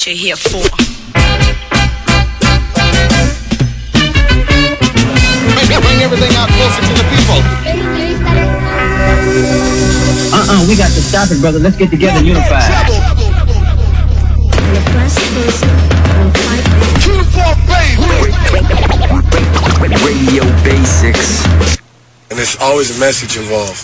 You're here for. Bring everything out closer to the people. We got to stop it, brother. Let's get together and unify. Radio Basics. And there's always a message involved.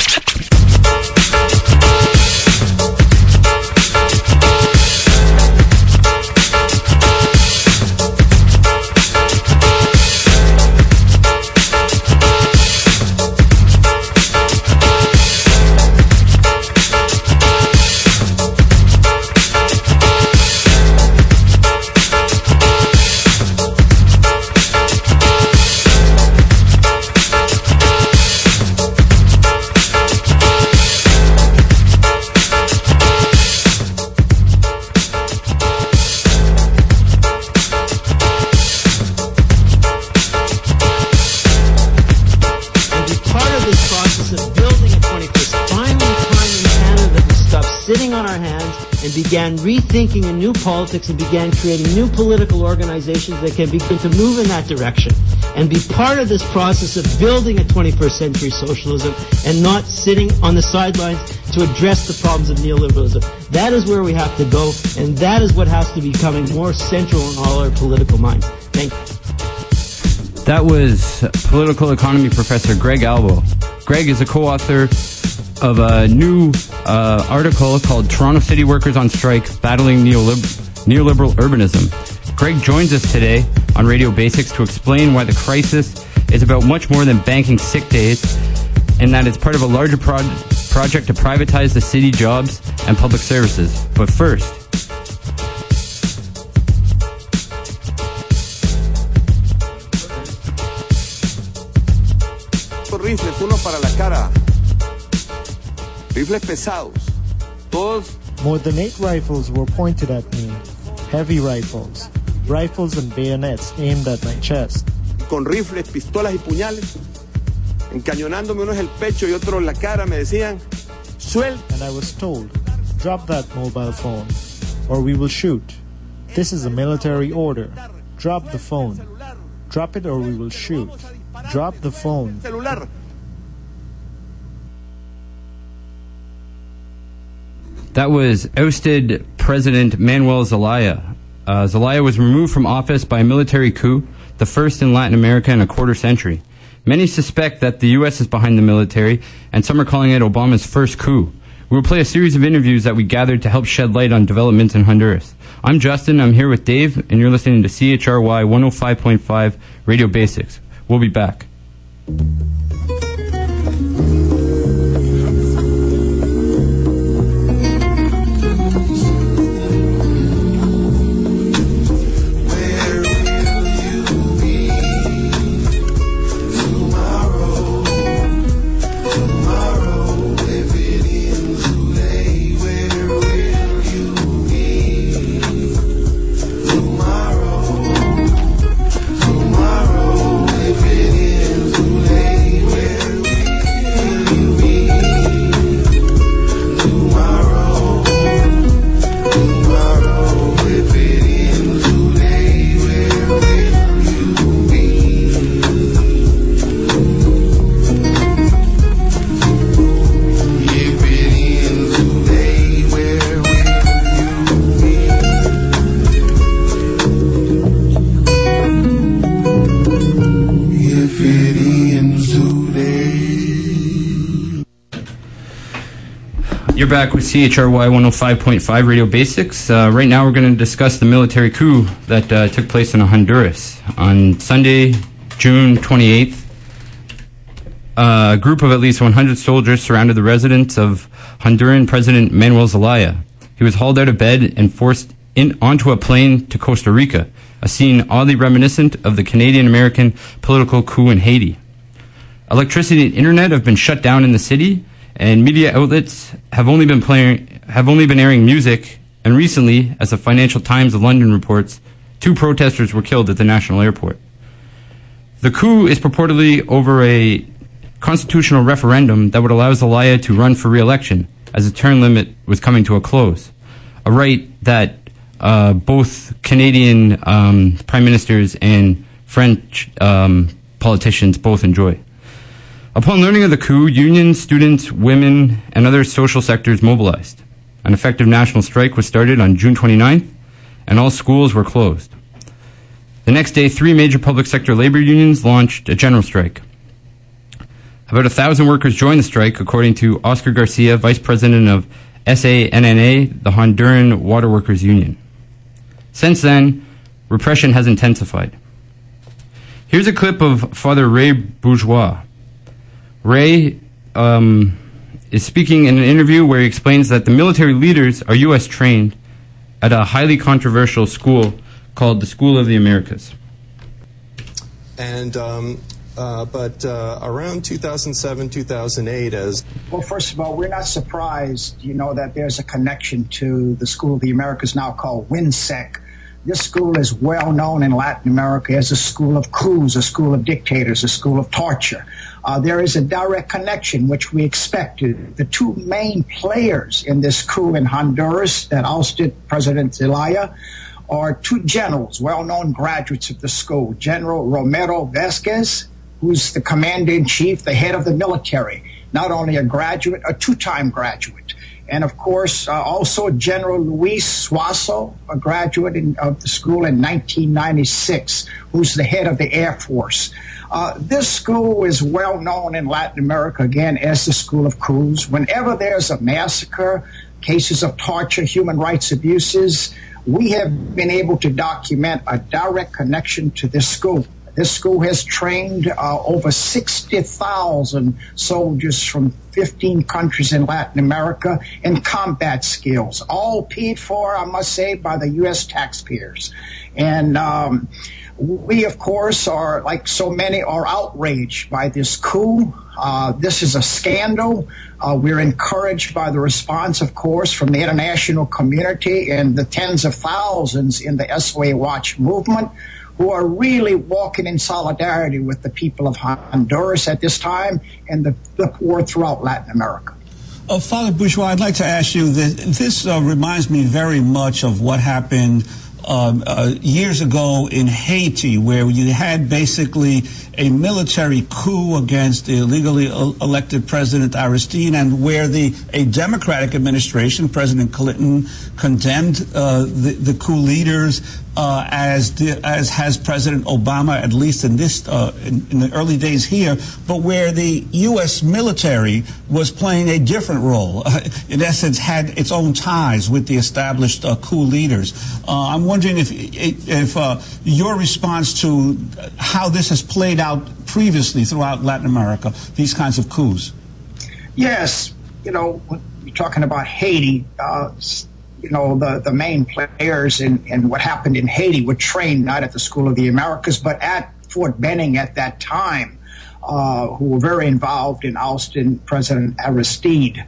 Began rethinking a new politics and began creating new political organizations that can begin to move in that direction and be part of this process of building a 21st century socialism and not sitting on the sidelines to address the problems of neoliberalism. That is where we have to go, and that is what has to be becoming more central in all our political minds. Thank you. That was political economy professor Greg Albo. Greg is a co-author of a new article called Toronto City Workers on Strike, Battling Neoliberal Urbanism. Greg joins us today on Radio Basics to explain why the crisis is about much more than banking sick days and that it's part of a larger project to privatize the city jobs and public services. But first, rifles, uno para la cara. Rifles pesados. Todos. More than 8 rifles were pointed at me. Heavy rifles. Rifles and bayonets aimed at my chest. Con rifles, pistolas y puñales. Encañonándome unos el pecho y otros la cara, me decían, suelta. And I was told, drop that mobile phone, or we will shoot. This is a military order. Drop the phone. Drop it or we will shoot. Drop the phone. Celular. That was ousted President Manuel Zelaya. Zelaya was removed from office by a military coup, the first in Latin America in a quarter century. Many suspect that the U.S. is behind the military, and some are calling it Obama's first coup. We will play a series of interviews that we gathered to help shed light on developments in Honduras. I'm Justin, I'm here with Dave, and you're listening to CHRY 105.5 Radio Basics. We'll be back. You're back with CHRY 105.5 Radio Basics. Right now we're going to discuss the military coup that took place in Honduras. On Sunday, June 28th, a group of at least 100 soldiers surrounded the residence of Honduran President Manuel Zelaya. He was hauled out of bed and forced onto a plane to Costa Rica, a scene oddly reminiscent of the Canadian-American political coup in Haiti. Electricity and internet have been shut down in the city, and media outlets have only been airing music, and recently, as the Financial Times of London reports, 2 protesters were killed at the national airport. The coup is purportedly over a constitutional referendum that would allow Zelaya to run for re-election, as the term limit was coming to a close, a right that both Canadian prime ministers and French politicians both enjoy. Upon learning of the coup, unions, students, women, and other social sectors mobilized. An effective national strike was started on June 29th, and all schools were closed. The next day, 3 major public sector labor unions launched a general strike. About 1,000 workers joined the strike, according to Oscar Garcia, vice president of SANNA, the Honduran Water Workers Union. Since then, repression has intensified. Here's a clip of Father Ray Bourgeois. Ray is speaking in an interview where he explains that the military leaders are U.S. trained at a highly controversial school called the School of the Americas. And around 2007, 2008, as... Well, first of all, we're not surprised, that there's a connection to the School of the Americas, now called WINSEC. This school is well known in Latin America as a school of coups, a school of dictators, a school of torture. There is a direct connection, which we expected. The 2 main players in this coup in Honduras that ousted President Zelaya are 2 generals, well-known graduates of the school. General Romero Vasquez, who's the commander-in-chief, the head of the military, not only a graduate, a 2-time graduate. And, of course, also General Luis Suazo, a graduate of the school in 1996, who's the head of the Air Force. This school is well known in Latin America, again, as the School of Coups. Whenever there's a massacre, cases of torture, human rights abuses, we have been able to document a direct connection to this school. This school has trained over 60,000 soldiers from 15 countries in Latin America in combat skills, all paid for, I must say, by the U.S. taxpayers. And we, of course, are, like so many, are outraged by this coup. This is a scandal. We're encouraged by the response, of course, from the international community and the tens of thousands in the SOA Watch movement, who are really walking in solidarity with the people of Honduras at this time and the poor throughout Latin America. Father Bourgeois, I'd like to ask you that this reminds me very much of what happened years ago in Haiti, where you had basically a military coup against the illegally elected President Aristide, and where a Democratic administration, President Clinton, condemned the coup leaders, as has President Obama, at least in this in the early days here, but where the U.S. military was playing a different role, in essence, had its own ties with the established coup leaders. I'm wondering if your response to how this has played out previously throughout Latin America, these kinds of coups. Yes, when you're talking about Haiti, the main players in what happened in Haiti were trained not at the School of the Americas, but at Fort Benning at that time, who were very involved in ousting President Aristide.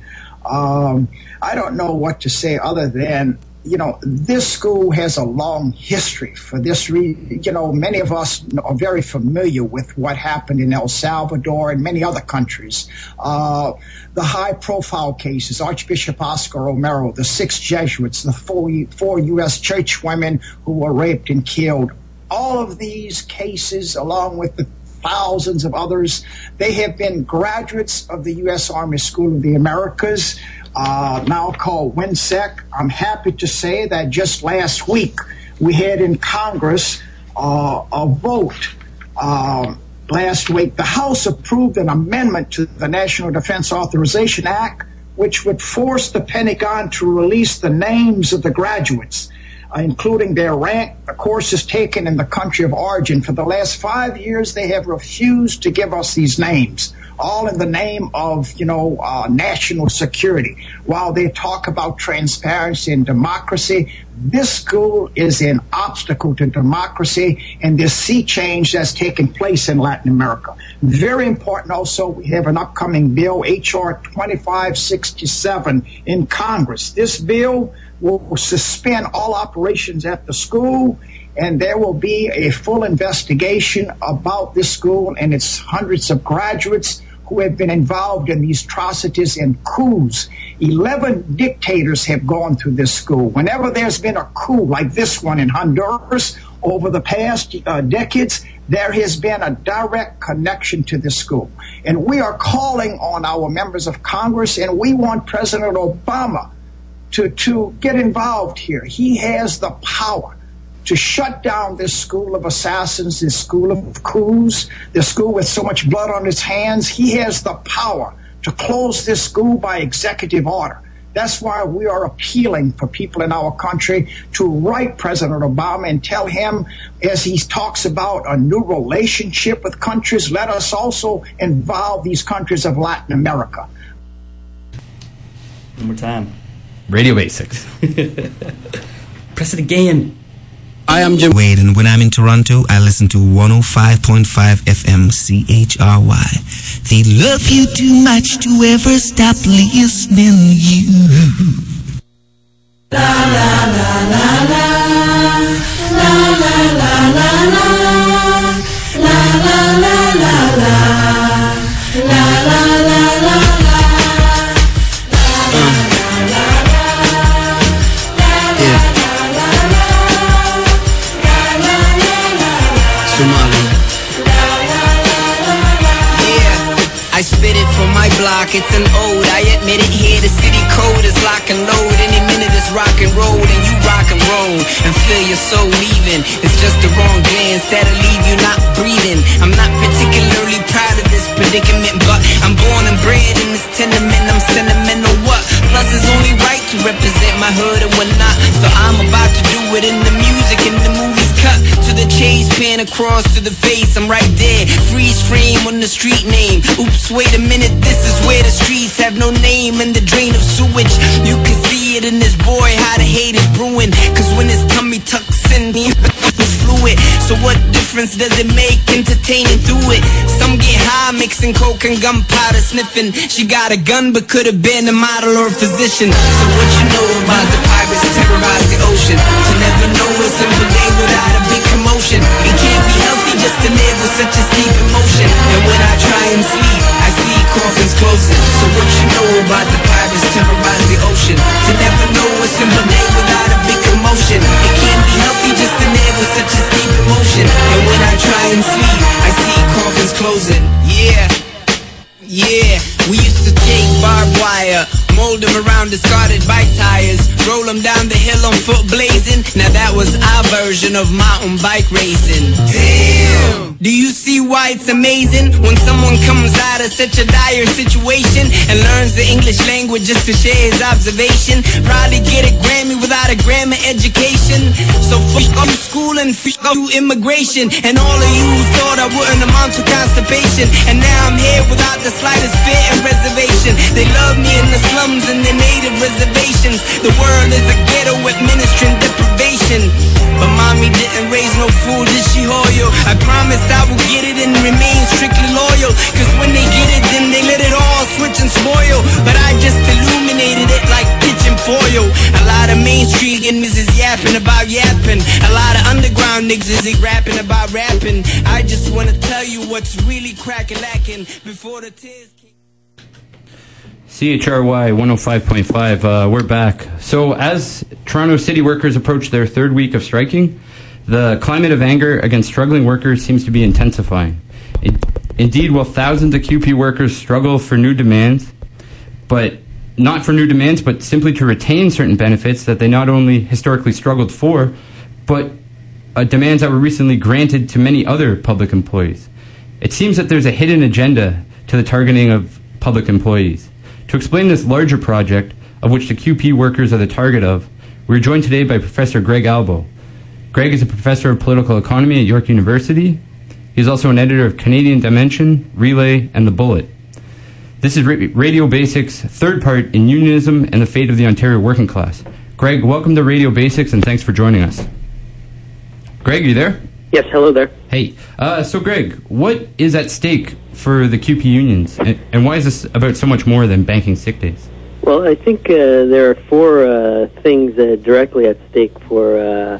I don't know what to say other than, this school has a long history. For this reason, many of us are very familiar with what happened in El Salvador and many other countries. The high-profile cases, Archbishop Oscar Romero, the 6 Jesuits, the 4 U.S. church women who were raped and killed. All of these cases, along with the thousands of others, they have been graduates of the U.S. Army School of the Americas, now called WINSEC. I'm happy to say that just last week we had in Congress a vote. Last week, the House approved an amendment to the National Defense Authorization Act, which would force the Pentagon to release the names of the graduates, including their rank, the courses taken in the country of origin. For the last 5 years, they have refused to give us these names, all in the name of, national security. While they talk about transparency and democracy, this school is an obstacle to democracy and this sea change that's taking place in Latin America. Very important also, we have an upcoming bill, H.R. 2567, in Congress. This bill will suspend all operations at the school, and there will be a full investigation about this school and its hundreds of graduates who have been involved in these atrocities and coups. 11 dictators have gone through this school. Whenever there's been a coup like this one in Honduras over the past decades, there has been a direct connection to this school. And we are calling on our members of Congress, and we want President Obama to get involved here. He has the power to shut down this school of assassins, this school of coups, this school with so much blood on its hands. He has the power to close this school by executive order. That's why we are appealing for people in our country to write President Obama and tell him, as he talks about a new relationship with countries, let us also involve these countries of Latin America. One more time. Radio Basics. Press it again. I am Jim Wade, and when I'm in Toronto, I listen to 105.5 FM CHRY. They love you too much to ever stop listening you. La la la la la la la la la la la la la la la la la la. I spit it from my block, it's an ode. I admit it here, the city code is lock and load. Any minute it's rock and roll, and you rock and roll and feel your soul leaving. It's just the wrong glance that'll leave you not breathing. I'm not particularly proud of this predicament, but I'm born and bred in this tenement. I'm sentimental, what? Plus it's only right to represent my hood and whatnot. So I'm about to do it in the music, in the movies. Cut to the chase, pan across to the face. I'm right there, freeze frame on the street name. Oops, wait a minute, this is where the streets have no name and the drain of sewage. You can see it in this boy, how the hate is brewing. Cause when his tummy tucks in, it's fluid. So what difference does it make entertaining through it? Some get high, mixing coke and gunpowder, sniffing. She got a gun but could have been a model or a physician. So what you know about the pirates terrorize the ocean? To never know a simple day without a big commotion. It can't be healthy just to live with such a steep emotion. And when I try and sleep, I see coffins closing. So what you know about the pirates terrorize the ocean? To never know a simple day without a big commotion. It can't be healthy just to live with such a steep emotion. And when I try and sleep, I see coffins closing. Yeah, we used to take barbed wire, mold them around discarded bike tires, roll them down the hill on foot blazing. Now that was our version of mountain bike racing. Damn! Do you see why it's amazing when someone comes out of such a dire situation and learns the English language just to share his observation? Probably get a Grammy without a grammar education. So fuck you school and fuck you immigration. And all of you who thought I wouldn't amount to constipation. And now I'm here without the slightest fear and reservation. They love me in the slums and the native reservations. The world is a ghetto administering deprivation. But mommy didn't raise no fool, did she Hoyo? I promised I would get it and remain strictly loyal. Cause when they get it, then they let it all switch and spoil. But I just illuminated it like kitchen foil. A lot of Main Street niggas is yapping about yapping. A lot of underground niggas is rapping about rapping. I just wanna tell you what's really crack-a-lacking before the tears came. CHRY 105.5, we're back. So as Toronto city workers approach their third week of striking, the climate of anger against struggling workers seems to be intensifying. Indeed, while thousands of QP workers struggle for new demands, but not for new demands, but simply to retain certain benefits that they not only historically struggled for, but demands that were recently granted to many other public employees. It seems that there's a hidden agenda to the targeting of public employees. To explain this larger project, of which the QP workers are the target of, we're joined today by Professor Greg Albo. Greg is a professor of political economy at York University. He's also an editor of Canadian Dimension, Relay, and The Bullet. This is Radio Basics' third part in Unionism and the Fate of the Ontario Working Class. Greg, welcome to Radio Basics, and thanks for joining us. Greg, are you there? Yes, hello there. Hey, so Greg, what is at stake for the QP unions, and why is this about so much more than banking sick days? Well, I think there are four things directly at stake for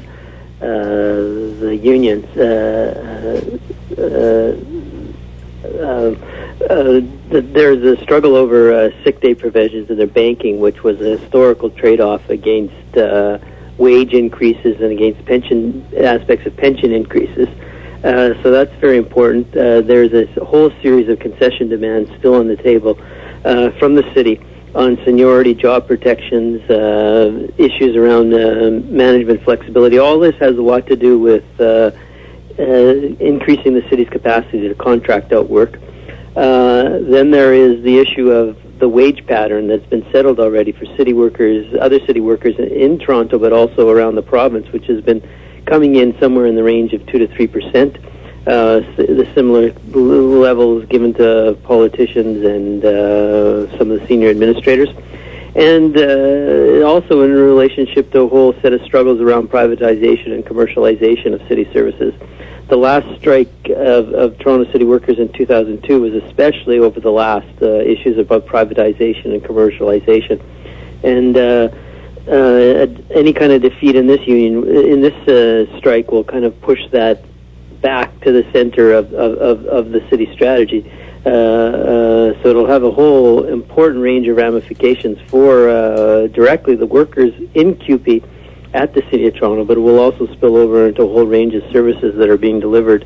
the unions. there's a struggle over sick day provisions in their banking, which was a historical trade-off against wage increases and against pension aspects of pension increases. So that's very important. There's a whole series of concession demands still on the table from the city on seniority, job protections, issues around management flexibility. All this has a lot to do with increasing the city's capacity to contract out work. Then there is the issue of the wage pattern that's been settled already for city workers, other city workers in Toronto, but also around the province, which has been coming in somewhere in the range of 2 to 3%. The similar levels given to politicians and some of the senior administrators. And also in relationship to a whole set of struggles around privatization and commercialization of city services. The last strike of Toronto city workers in 2002 was especially over the last issues about privatization and commercialization. And any kind of defeat in this union, in this strike, will kind of push that back to the center of the city strategy. So it'll have a whole important range of ramifications for directly the workers in QP at the City of Toronto, but it will also spill over into a whole range of services that are being delivered.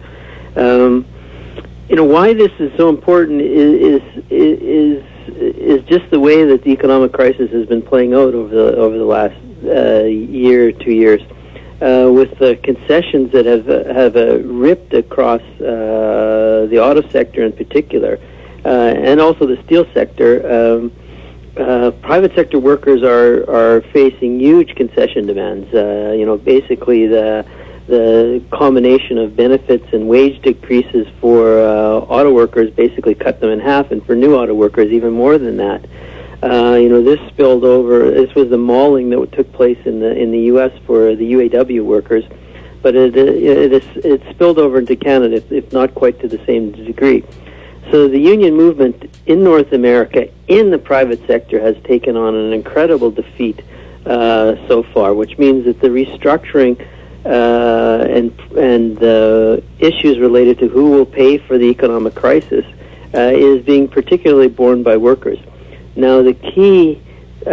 Why this is so important is just the way that the economic crisis has been playing out over the last year, 2 years, with the concessions that have ripped across the auto sector in particular, and also the steel sector. Private sector workers are facing huge concession demands. Basically the combination of benefits and wage decreases for auto workers basically cut them in half, and for new auto workers even more than that. This spilled over. This was the mauling that took place in the U.S. for the UAW workers, but it spilled over into Canada, if not quite to the same degree. So the union movement in North America in the private sector has taken on an incredible defeat so far, which means that the restructuring and the issues related to who will pay for the economic crisis is being particularly borne by workers. Now, the key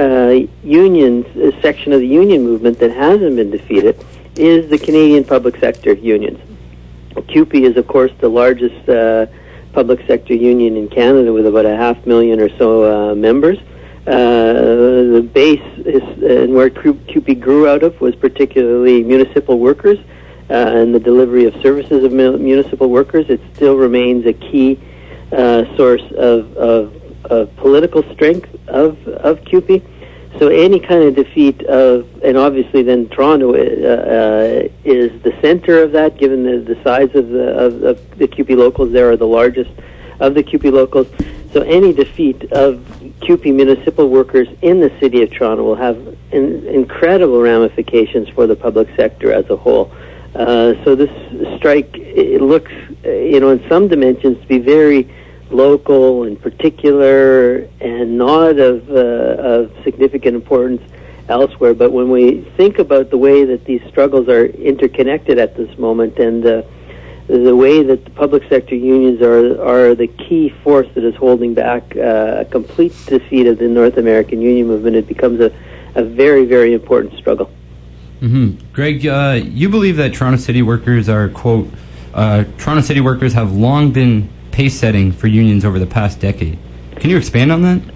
section of the union movement that hasn't been defeated is the Canadian public sector unions. CUPE is, of course, the largest public sector union in Canada with about 500,000 or so members. The base is, and where CUPE grew out of was particularly municipal workers and the delivery of services of municipal workers. It still remains a key source of political strength of CUPE. So any kind of defeat and obviously then Toronto is the center of that, given the size of the CUPE locals. There are the largest of the CUPE locals. So any defeat of CUPE municipal workers in the City of Toronto will have incredible ramifications for the public sector as a whole. So this strike, it looks, in some dimensions to be very local and particular and not of significant importance elsewhere. But when we think about the way that these struggles are interconnected at this moment, and the way that the public sector unions are the key force that is holding back a complete defeat of the North American union movement, it becomes a very, very important struggle. Mm-hmm. Greg, you believe that Toronto City workers are, quote, Toronto City workers have long been pace setting for unions over the past decade. Can you expand on that?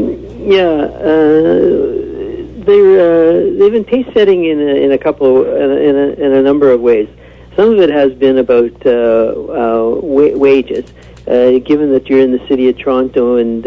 They've been pace setting in a number of ways. Some of it has been about wages. Given that you're in the City of Toronto and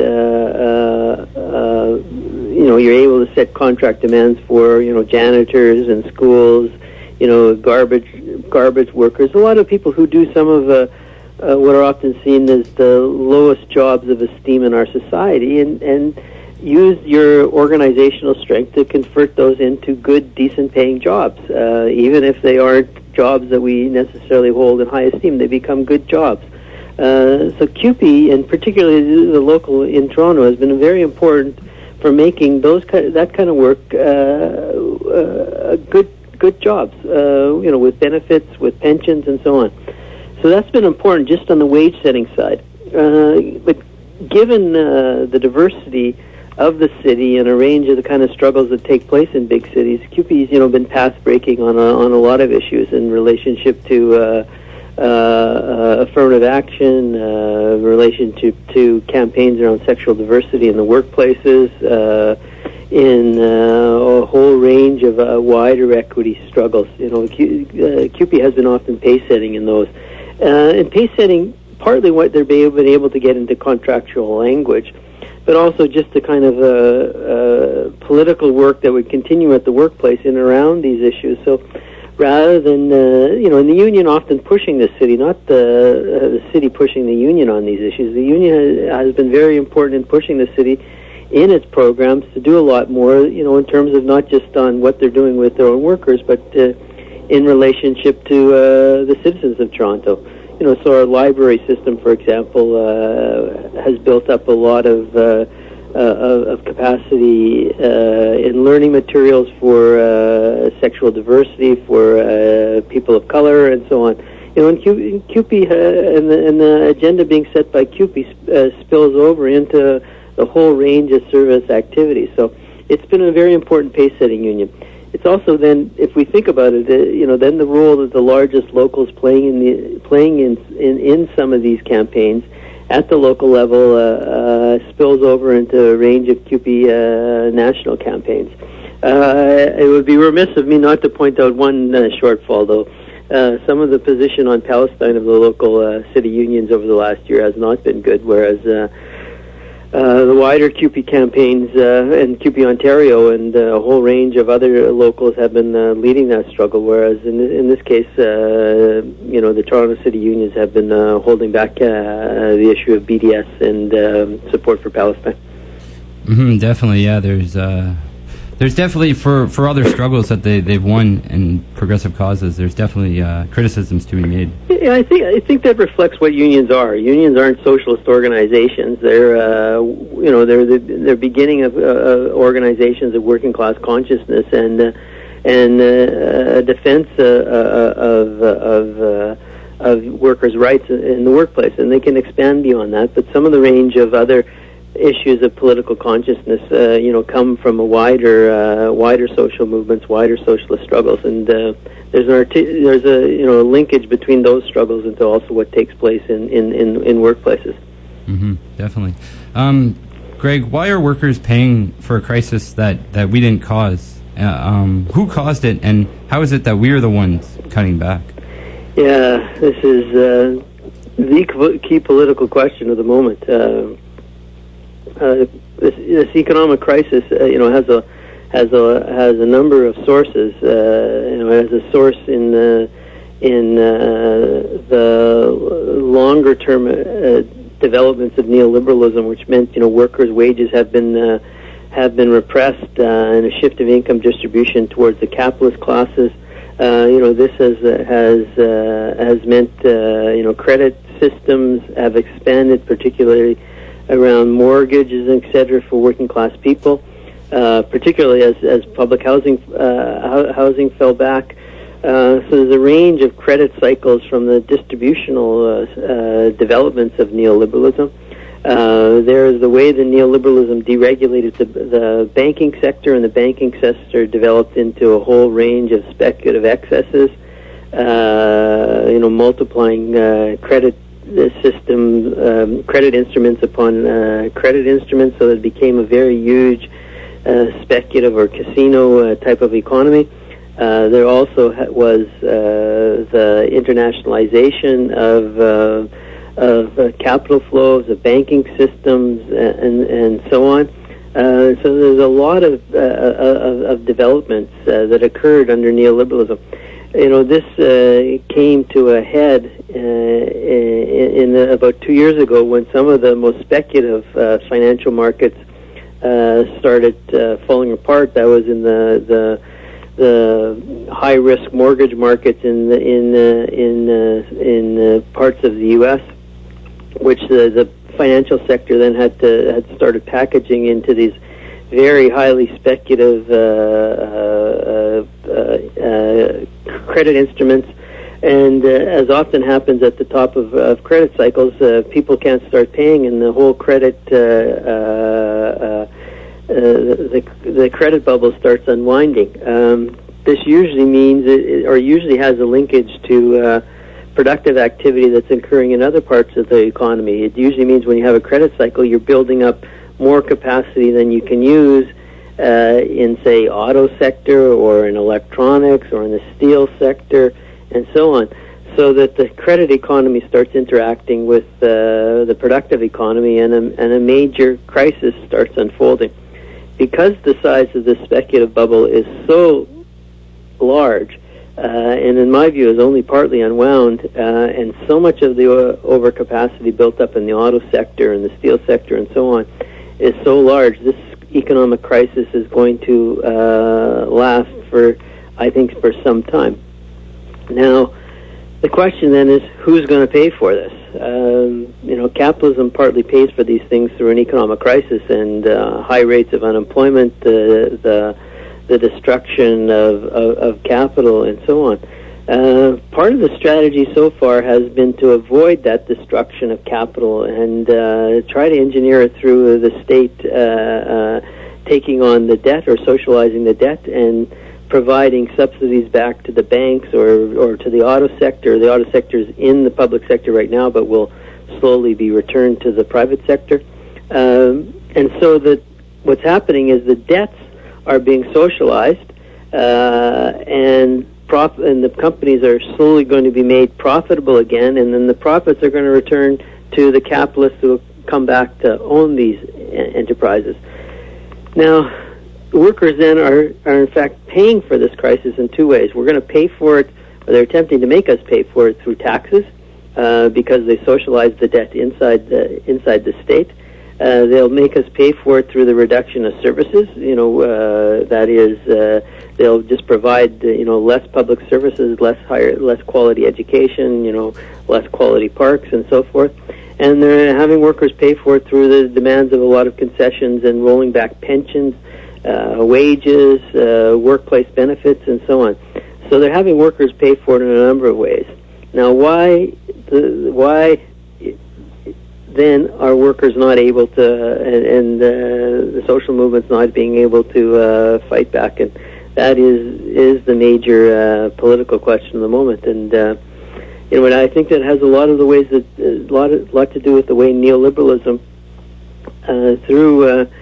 you're able to set contract demands for janitors and schools, garbage workers, a lot of people who do some of what are often seen as the lowest jobs of esteem in our society, and use your organizational strength to convert those into good, decent-paying jobs. Even if they aren't jobs that we necessarily hold in high esteem, they become good jobs. So CUPE, and particularly the local in Toronto, has been very important for making that kind of work good jobs, with benefits, with pensions, and so on. So that's been important just on the wage setting side. But given the diversity of the city and a range of the kind of struggles that take place in big cities, CUPE's been path breaking on a lot of issues in relationship to affirmative action, relation to campaigns around sexual diversity in the workplaces, in a whole range of wider equity struggles. CUPE has been often pace setting in those, and pace setting partly what they're been able to get into contractual language, but also just the kind of political work that would continue at the workplace in and around these issues. So rather than, and the union often pushing the city, not the city pushing the union on these issues. The union has been very important in pushing the city in its programs to do a lot more, in terms of not just on what they're doing with their own workers, but in relationship to the citizens of Toronto. So our library system, for example, has built up a lot of capacity in learning materials for sexual diversity, for people of color, and so on. And CUPE and the agenda being set by CUPE spills over into the whole range of service activities. So it's been a very important pace-setting union. It's also then, if we think about it, then the role that the largest locals playing in some of these campaigns at the local level spills over into a range of CUPE national campaigns. It would be remiss of me not to point out one shortfall, though. Some of the position on Palestine of the local city unions over the last year has not been good, whereas the wider CUPE campaigns and CUPE Ontario and a whole range of other locals have been leading that struggle, whereas in this case, the Toronto City unions have been holding back the issue of BDS and support for Palestine. Definitely, yeah. There's definitely for other struggles that they've won in progressive causes. There's definitely criticisms to be made. Yeah, I think that reflects what unions are. Unions aren't socialist organizations. They're they're beginning of organizations of working class consciousness and defense of workers' rights in the workplace, and they can expand beyond that. But some of the range of other issues of political consciousness, come from a wider social movements, wider socialist struggles, and there's a linkage between those struggles into also what takes place in workplaces. Definitely. Greg, why are workers paying for a crisis that we didn't cause? Who caused it, and how is it that we're the ones cutting back? Yeah, this is the key political question of the moment. This economic crisis, has a number of sources. It has a source in the longer term developments of neoliberalism, which meant workers' wages have been repressed and a shift of income distribution towards the capitalist classes. This has meant credit systems have expanded, particularly around mortgages, etc., for working class people, particularly as public housing fell back. So there's a range of credit cycles from the distributional developments of neoliberalism. There's the way the neoliberalism deregulated the banking sector, and the banking sector developed into a whole range of speculative excesses, multiplying credit system, credit instruments upon credit instruments, so that it became a very huge speculative or casino type of economy. There also was the internationalization of capital flows, of banking systems, and so on. So there's a lot of developments that occurred under neoliberalism. This came to a head in about 2 years ago, when some of the most speculative financial markets started falling apart. That was in the high risk mortgage markets in parts of the U.S., which the financial sector then had started packaging into these very highly speculative credit instruments, And as often happens at the top of credit cycles, people can't start paying, and the whole credit the credit bubble starts unwinding. This usually means, or usually has a linkage to productive activity that's occurring in other parts of the economy. It usually means when you have a credit cycle, you're building up more capacity than you can use in, say, auto sector or in electronics or in the steel sector and so on, so that the credit economy starts interacting with the productive economy, and a major crisis starts unfolding. Because the size of the speculative bubble is so large, and in my view is only partly unwound, and so much of the overcapacity built up in the auto sector and the steel sector and so on is so large, this economic crisis is going to last for, I think, for some time. Now, the question then is, who's going to pay for this? Capitalism partly pays for these things through an economic crisis and high rates of unemployment, the destruction of capital, and so on. Part of the strategy so far has been to avoid that destruction of capital and try to engineer it through the state taking on the debt or socializing the debt and providing subsidies back to the banks or to the auto sector. The auto sector is in the public sector right now, but will slowly be returned to the private sector. And so that what's happening is the debts are being socialized, and the companies are slowly going to be made profitable again, and then the profits are going to return to the capitalists who will come back to own these enterprises. Now, workers then are in fact paying for this crisis in two ways. We're going to pay for it, or they're attempting to make us pay for it through taxes, because they socialize the debt inside the state. They'll make us pay for it through the reduction of services. That is, they'll just provide less public services, less quality education, less quality parks and so forth. And they're having workers pay for it through the demands of a lot of concessions and rolling back pensions, wages, workplace benefits, and so on. So they're having workers pay for it in a number of ways. Now, why then are workers not able to, and the social movement's not being able to fight back? And that is the major political question of the moment. And and I think that has a lot of the ways that lot to do with the way neoliberalism through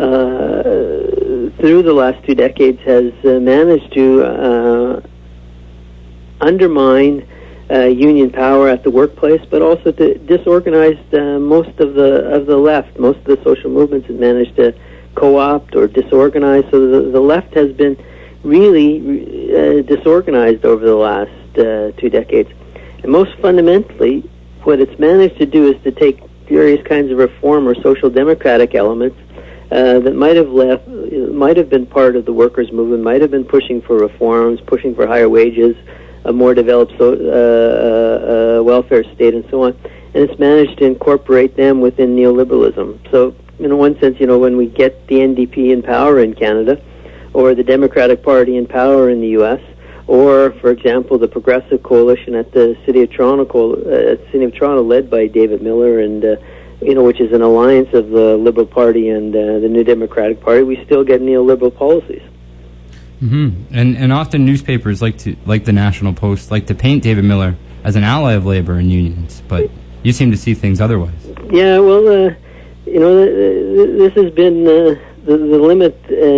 the last 2 decades has managed to undermine union power at the workplace, but also to disorganize most of the left. Most of the social movements have managed to co-opt or disorganize. So the left has been really disorganized over the last 2 decades. And most fundamentally, what it's managed to do is to take various kinds of reform or social democratic elements that might have been part of the workers' movement, might have been pushing for reforms, pushing for higher wages, a more developed welfare state, and so on. And it's managed to incorporate them within neoliberalism. So, in one sense, when we get the NDP in power in Canada, or the Democratic Party in power in the U.S., or, for example, the Progressive Coalition at the City of Toronto, led by David Miller, and which is an alliance of the Liberal Party and the New Democratic Party, we still get neoliberal policies. Mm-hmm. And often newspapers like the National Post like to paint David Miller as an ally of labor and unions, but you seem to see things otherwise. Yeah, well, this has been the limit,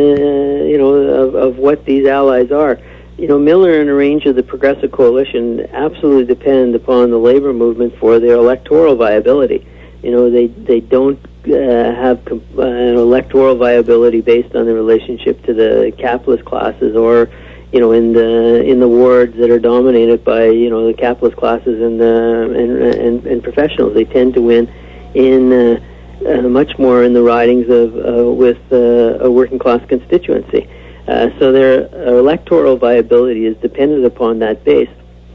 of what these allies are. Miller and a range of the Progressive Coalition absolutely depend upon the labor movement for their electoral viability. They don't have an electoral viability based on the relationship to the capitalist classes, or in the wards that are dominated by the capitalist classes and professionals. They tend to win in much more in the ridings with a working class constituency. So their electoral viability is dependent upon that base.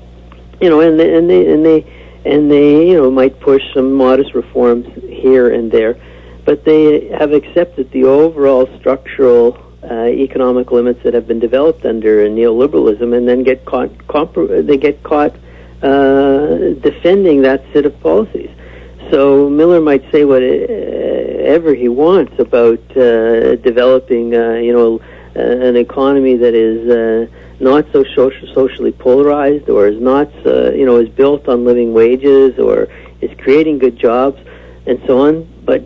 And they might push some modest reforms here and there, but they have accepted the overall structural economic limits that have been developed under neoliberalism, and then get caught defending that set of policies. So Miller might say whatever he wants about developing, an economy that is not so socially polarized, or is not, is built on living wages, or is creating good jobs, and so on. But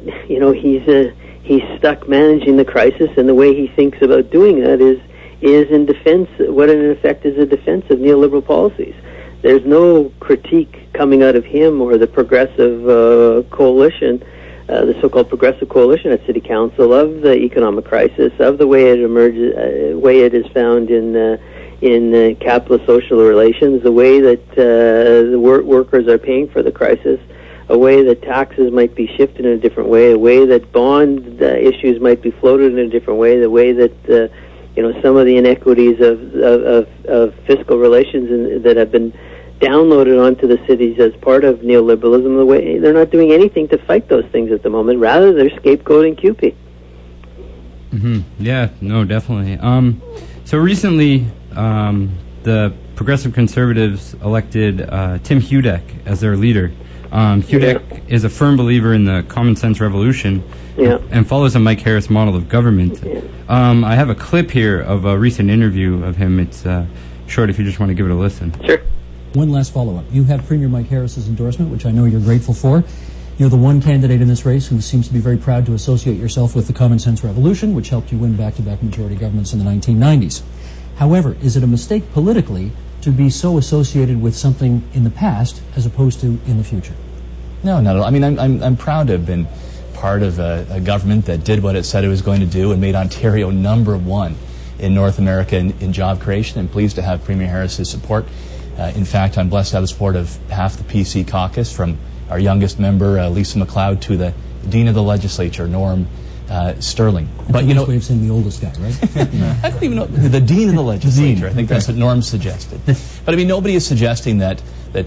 he's stuck managing the crisis, and the way he thinks about doing that is in defense. What in effect is a defense of neoliberal policies. There's no critique coming out of him or the progressive coalition, the so-called progressive coalition at City Council, of the economic crisis, of the way it emerges, way it is found in capitalist social relations, the way that the workers are paying for the crisis, a way that taxes might be shifted in a different way, a way that bond issues might be floated in a different way, the way that some of the inequities of fiscal relations that have been downloaded onto the cities as part of neoliberalism, the way they're not doing anything to fight those things at the moment. Rather, they're scapegoating CUPE. Mm-hmm. Yeah, no, definitely. So recently, the Progressive Conservatives elected Tim Hudak as their leader. Hudak is a firm believer in the common sense revolution and follows a Mike Harris model of government. I have a clip here of a recent interview of him. It's short if you just want to give it a listen. Sure. One last follow-up. You have Premier Mike Harris's endorsement, which I know you're grateful for. You're the one candidate in this race who seems to be very proud to associate yourself with the common sense revolution, which helped you win back-to-back majority governments in the 1990s. However, is it a mistake politically to be so associated with something in the past as opposed to in the future? No, not at all. I mean, I'm proud to have been part of a government that did what it said it was going to do and made Ontario #1 in North America in job creation, and pleased to have Premier Harris's support. In fact, I'm blessed to have the support of half the PC caucus, from our youngest member, Lisa MacLeod, to the Dean of the Legislature, Norm Sterling. But you know, way of saying the oldest guy, right? I don't even know the Dean of the Legislature. I think that's what Norm suggested. But I mean, nobody is suggesting that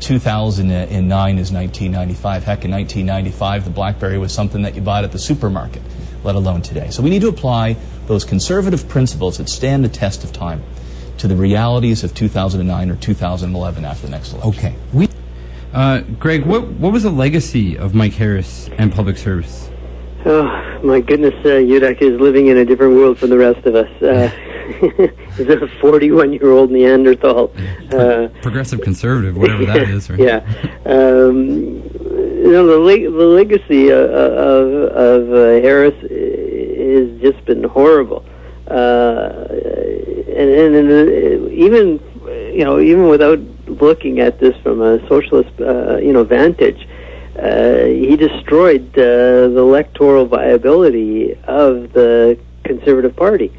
2009 is 1995. Heck, in 1995, the BlackBerry was something that you bought at the supermarket, let alone today. So we need to apply those conservative principles that stand the test of time to the realities of 2009 or 2011 after the next election. Okay. Greg, what was the legacy of Mike Harris and public service? Oh, my goodness, Hudak is living in a different world from the rest of us. He's a 41-year-old Neanderthal. Progressive conservative, whatever that is, right? Yeah. The legacy of Harris has just been horrible. And even without looking at this from a socialist, vantage, he destroyed the electoral viability of the Conservative Party.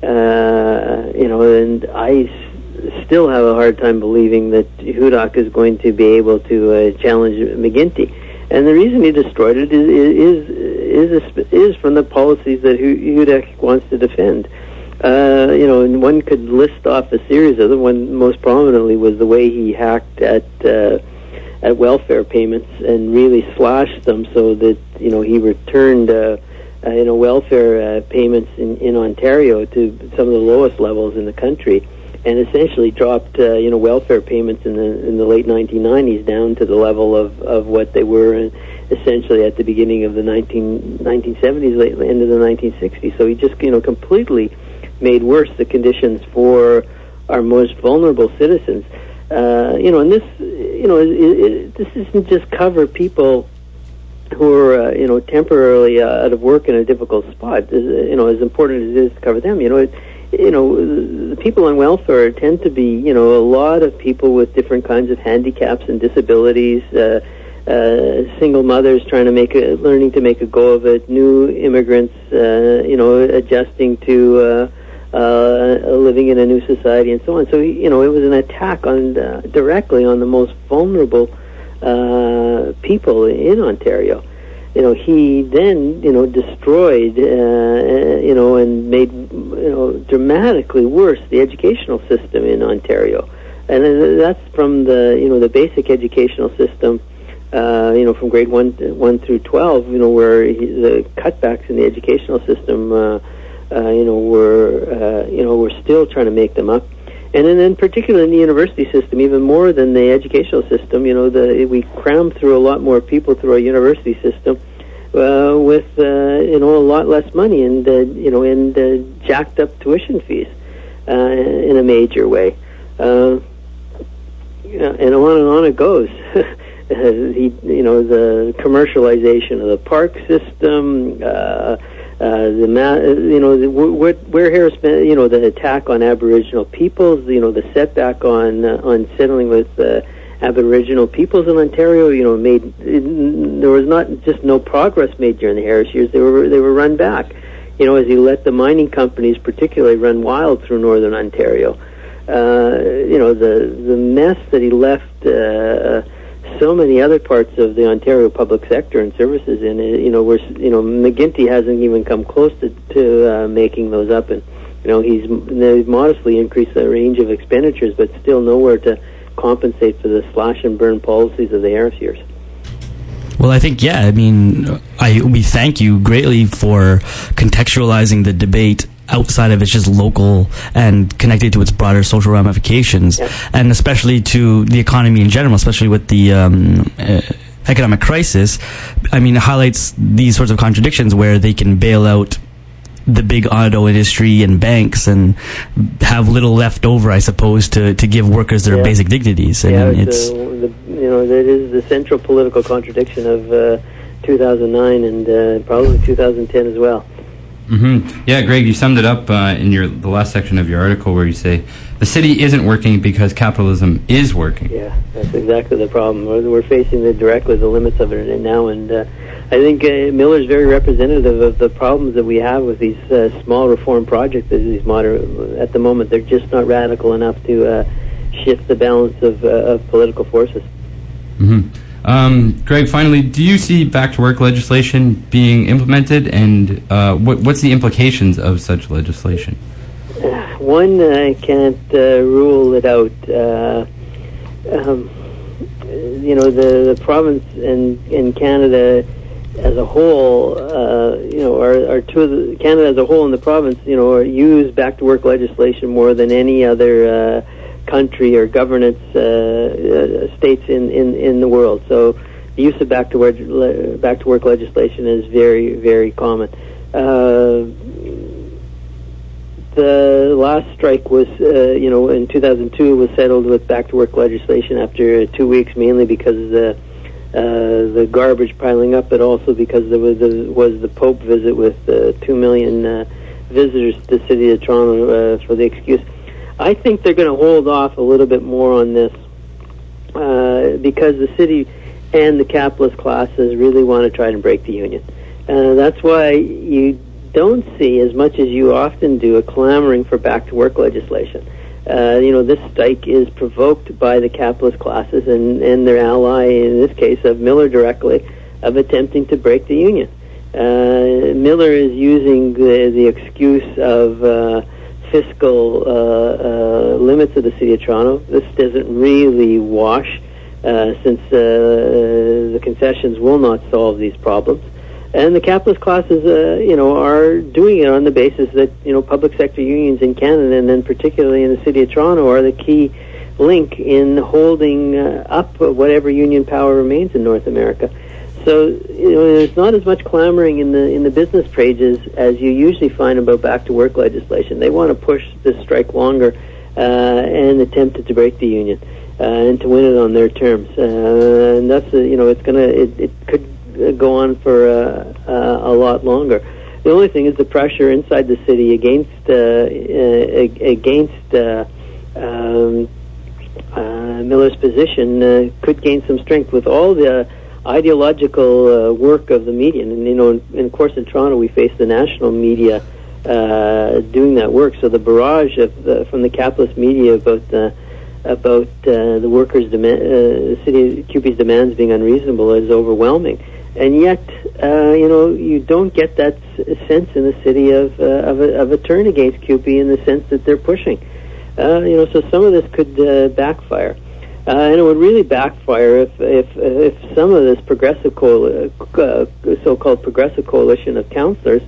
And I still have a hard time believing that Hudak is going to be able to challenge McGuinty. And the reason he destroyed it is from the policies that Hudak wants to defend. And one could list off a series of them. One most prominently was the way he hacked at welfare payments and really slashed them, so that he returned welfare payments in Ontario to some of the lowest levels in the country, and essentially dropped welfare payments in the late 1990s down to the level of what they were essentially at the beginning of the 1970s, late end of the 1960s. So he just completely made worse the conditions for our most vulnerable citizens. And this doesn't just cover people who are temporarily out of work in a difficult spot. As important as it is to cover them, the people on welfare tend to be a lot of people with different kinds of handicaps and disabilities, single mothers learning to make a go of it, new immigrants, adjusting to living in a new society, and so on. So it was an attack directly on the most vulnerable people in Ontario. He then destroyed and made dramatically worse the educational system in Ontario, and that's from the basic educational system. From grade 1 through 12, where the cutbacks in the educational system, we're still trying to make them up. And then particularly in the university system, even more than the educational system, we cram through a lot more people through our university system with a lot less money and jacked up tuition fees in a major way. And on it goes. The commercialization of the park system, where Harris, the attack on Aboriginal peoples, the setback on settling with Aboriginal peoples in Ontario, there was not just no progress made during the Harris years; they were run back. As he let the mining companies, particularly, run wild through northern Ontario. The mess that he left so many other parts of the Ontario public sector and services in it, McGuinty hasn't even come close to making those up, and he's modestly increased the range of expenditures, but still nowhere to compensate for the slash and burn policies of the Harris years. Well, I think, we thank you greatly for contextualizing the debate outside of its just local and connected to its broader social ramifications, and especially to the economy in general, especially with the economic crisis. It highlights these sorts of contradictions where they can bail out the big auto industry and banks and have little left over, I suppose, to give workers their basic dignities. That is the central political contradiction of 2009 and probably 2010 as well. Mm-hmm. Yeah, Greg, you summed it up in the last section of your article where you say the city isn't working because capitalism is working. Yeah, that's exactly the problem. We're facing directly the limits of it now, and I think Miller's very representative of the problems that we have with these small reform projects. These modern, at the moment, they're just not radical enough to shift the balance of political forces. Mm-hmm. Greg, finally, do you see back-to-work legislation being implemented, and what's the implications of such legislation? One, I can't rule it out. The province and Canada as a whole, are two of the, Canada as a whole and the province, use back-to-work legislation more than any other country or governance states in the world. So the use of back to work legislation is very, very common. The last strike was in 2002 was settled with back to work legislation after 2 weeks, mainly because the garbage piling up, but also because there was the Pope visit with 2 million visitors to the city of Toronto for the excuse. I think they're going to hold off a little bit more on this because the city and the capitalist classes really want to try to break the union. That's why you don't see, as much as you often do, a clamoring for back-to-work legislation. This strike is provoked by the capitalist classes and their ally, in this case of Miller directly, of attempting to break the union. Miller is using the excuse of fiscal limits of the city of Toronto. This doesn't really wash, since the concessions will not solve these problems. And the capitalist classes, are doing it on the basis that, public sector unions in Canada, and then particularly in the city of Toronto, are the key link in holding up whatever union power remains in North America. So, there's not as much clamoring in the business pages as you usually find about back-to-work legislation. They want to push this strike longer and attempt to break the union and to win it on their terms. And that's it could go on for a lot longer. The only thing is the pressure inside the city against Miller's position could gain some strength with all the ideological work of the media, and of course in Toronto we face the national media doing that work. So the barrage from the capitalist media about the workers' city QP's demands being unreasonable is overwhelming, and yet you don't get that sense in the city of a turn against QP in the sense that they're pushing. So some of this could backfire. And it would really backfire if some of this progressive so-called progressive coalition of councillors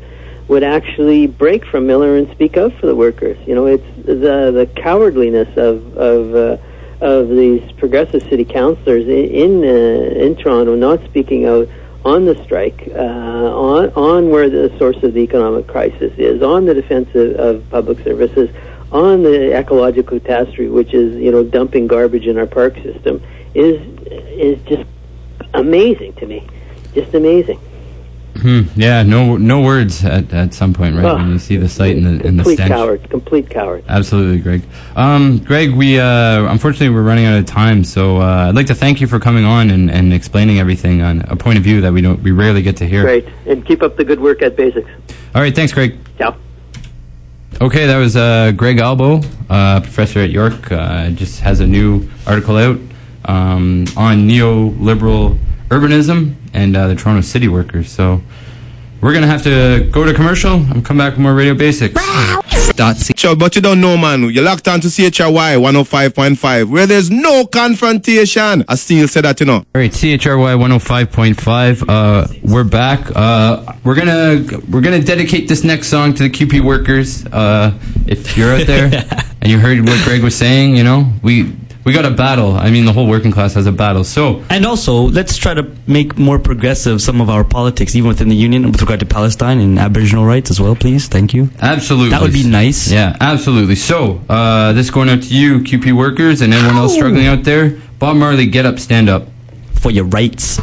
would actually break from Miller and speak out for the workers. You know, it's the cowardliness of these progressive city councillors in Toronto not speaking out on the strike, on where the source of the economic crisis is, on the defense of public services, on the ecological catastrophe, which is, you know, dumping garbage in our park system, is just amazing to me. Just amazing. Yeah, no words at some point, right? When you see the site and the stench. Complete coward. Absolutely, Greg. Greg, we unfortunately we're running out of time, so I'd like to thank you for coming on and explaining everything on a point of view that we rarely get to hear. Great, and keep up the good work at Basics. All right, thanks, Greg. Ciao. Okay, that was Greg Albo, professor at York. Just has a new article out on neoliberal urbanism and the Toronto city workers. So we're going to have to go to commercial and come back with more Radio Basics. But you don't know, man. You're locked on to CHRY 105.5, where there's no confrontation. I still say that, you know. All right, CHRY 105.5. We're back. We're gonna dedicate this next song to the QP workers. If you're out there and you heard what Greg was saying, you know, we got a battle. I mean, the whole working class has a battle. So, and also, let's try to make more progressive some of our politics, even within the union, with regard to Palestine and Aboriginal rights as well, please. Thank you. Absolutely. That would be nice. Yeah, absolutely. So, this is going out to you, QP workers, and everyone else struggling out there. Bob Marley, get up, stand up. For your rights.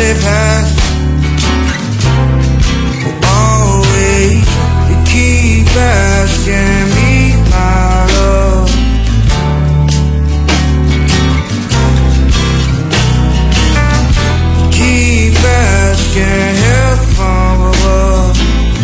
they pass. Always you keep asking me, my love. Keep asking help from above.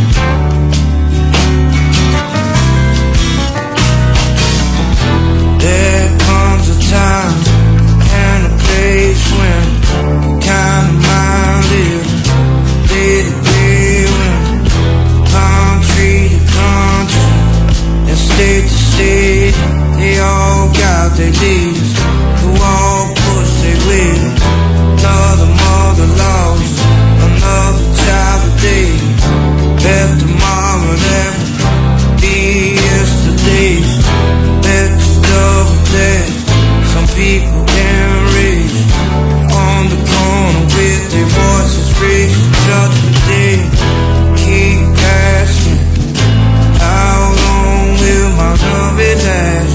There comes a time and a place when kind of mind live day to day, when country to country and state to state, they all got their leaders who all push their way. Another mother lost, another child today. Bet tomorrow never be yesterday's. Bet to double that some people can reach on the corner with their voices raised to judge the day. Keep asking, how long will my love it last?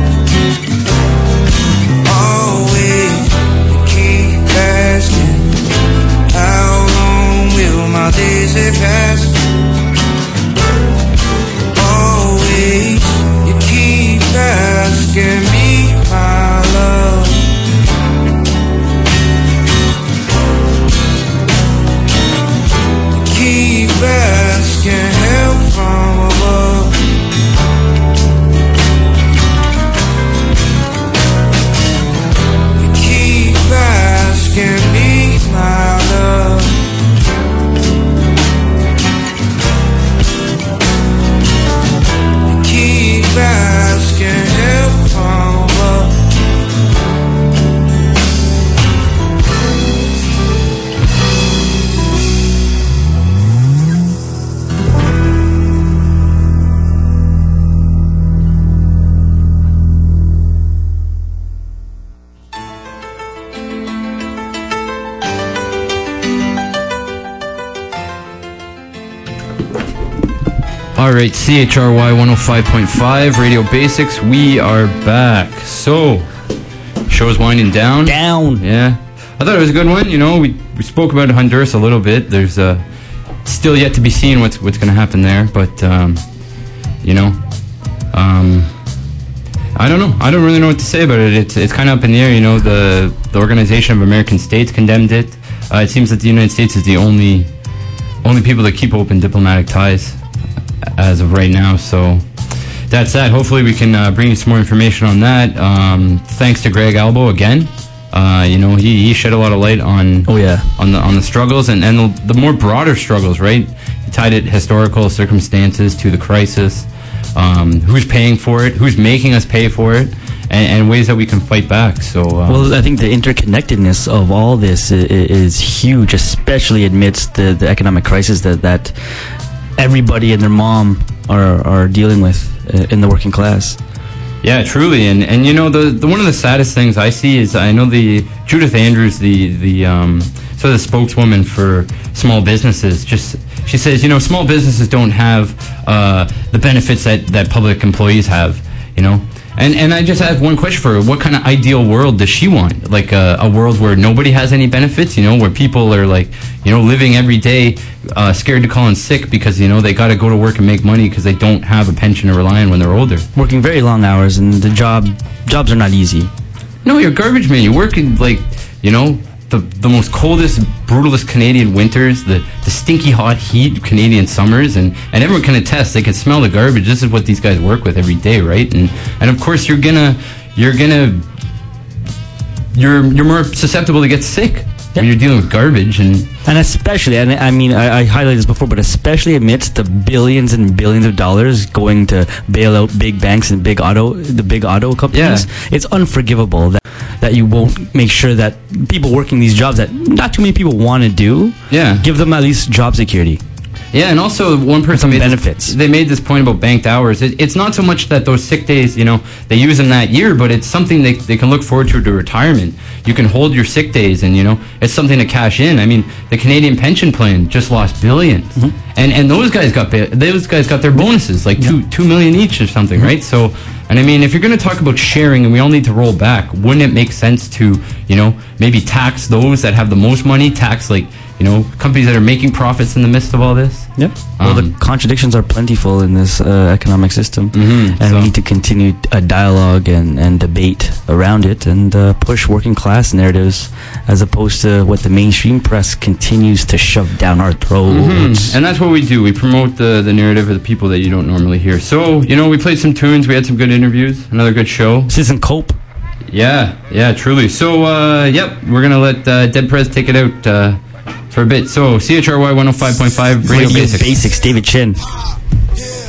Always you keep asking, how long will my days they pass? Always you keep asking me, my love. Keep asking help from above. You keep asking me, my love. You keep asking help from above. Alright, CHRY 105.5, Radio Basics, we are back. So, show's winding down. Yeah. I thought it was a good one, you know, we spoke about Honduras a little bit. There's still yet to be seen what's going to happen there, but, you know, I don't know. I don't really know what to say about it. It's kind of up in the air, you know, the Organization of American States condemned it. It seems that the United States is the only people that keep open diplomatic ties as of right now, so that's that. Hopefully we can bring you some more information on that. Thanks to Greg Albo again. You know, he shed a lot of light on on the struggles and the more broader struggles, right? He tied it historical circumstances to the crisis, who's paying for it, who's making us pay for it, and ways that we can fight back. So well, I think the interconnectedness of all this is huge, especially amidst the economic crisis that everybody and their mom are dealing with in the working class. Yeah, truly, and you know the one of the saddest things I see is I know the Judith Andrews, the sort of the spokeswoman for small businesses, she says, you know, small businesses don't have the benefits that public employees have, you know. And I just have one question for her. What kind of ideal world does she want? Like a world where nobody has any benefits, you know, where people are like, you know, living every day scared to call in sick because, you know, they got to go to work and make money because they don't have a pension to rely on when they're older. Working very long hours, and the jobs are not easy. No, you're garbage man. You're working like, you know, the most coldest, brutalest Canadian winters, the stinky hot heat of Canadian summers, and everyone can attest. They can smell the garbage. This is what these guys work with every day, right? And of course you're more susceptible to get sick when you're dealing with garbage, and especially, and I mean, I highlighted this before, but especially amidst the billions and billions of dollars going to bail out big banks and the big auto companies, it's unforgivable that you won't make sure that people working these jobs that not too many people want to do, give them at least job security. Yeah, and also one person made benefits. They made this point about banked hours. It's not so much that those sick days, you know, they use them that year, but it's something they can look forward to retirement. You can hold your sick days, and you know, it's something to cash in. I mean, the Canadian pension plan just lost billions, and those guys got their bonuses, like $2 million each or something, right? So And I mean, if you're going to talk about sharing and we all need to roll back, wouldn't it make sense to, maybe tax those that have the most money, tax companies that are making profits in the midst of all this? Yep. Well, the contradictions are plentiful in this economic system, and we need to continue a dialogue and debate around it, and push working class narratives as opposed to what the mainstream press continues to shove down our throats. And that's what we do. We promote the narrative of the people that you don't normally hear. So, we played some tunes. We had some good interviews. Another good show. Citizen Cope. Yeah, truly. So, we're going to let Dead Prez take it out for a bit. So, CHRY 105.5 Radio Basics. David Chin.